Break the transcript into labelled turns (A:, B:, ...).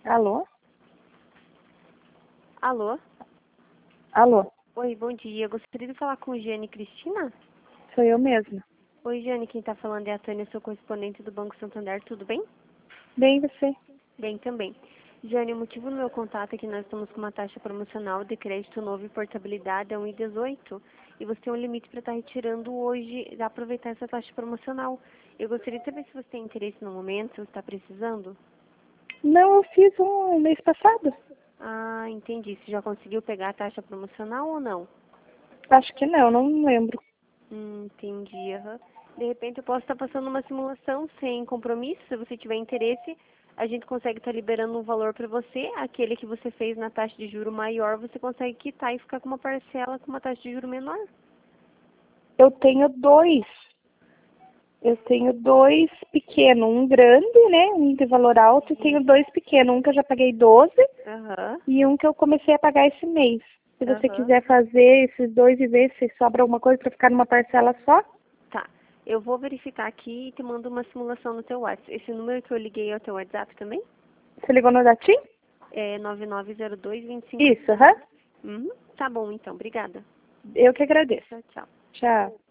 A: Alô?
B: Alô?
A: Alô?
B: Oi, bom dia. Gostaria de falar com Jane Cristina?
A: Sou eu mesma.
B: Oi, Jane, quem está falando é a Tânia, sou correspondente do Banco Santander, tudo bem?
A: Bem, você?
B: Bem também. Jane, o motivo do meu contato é que nós estamos com uma taxa promocional de crédito novo e portabilidade a 1,18 e você tem um limite para estar retirando hoje e aproveitar essa taxa promocional. Eu gostaria de saber se você tem interesse no momento, se está precisando.
A: Não, eu fiz um mês passado.
B: Ah, entendi. Você já conseguiu pegar a taxa promocional ou não?
A: Acho que não lembro.
B: Entendi. Aham. De repente eu posso estar passando uma simulação sem compromisso. Se você tiver interesse, a gente consegue estar liberando um valor para você. Aquele que você fez na taxa de juro maior, você consegue quitar e ficar com uma parcela com uma taxa de juro menor.
A: Eu tenho dois. Eu tenho dois pequenos, um grande, né? Um de valor alto, e tenho dois pequenos. Um que eu já paguei 12
B: Aham.
A: e um que eu comecei a pagar esse mês. Se você
B: Aham.
A: quiser fazer esses dois e ver se sobra alguma coisa para ficar numa parcela só,
B: Tá. Eu vou verificar aqui e te mando uma simulação no teu WhatsApp. Esse número que eu liguei é o teu WhatsApp também?
A: você ligou no Datim?
B: É 990225.
A: Isso, aham.
B: Tá bom, então. Obrigada.
A: Eu que agradeço.
B: Tchau, tchau.
A: Tchau.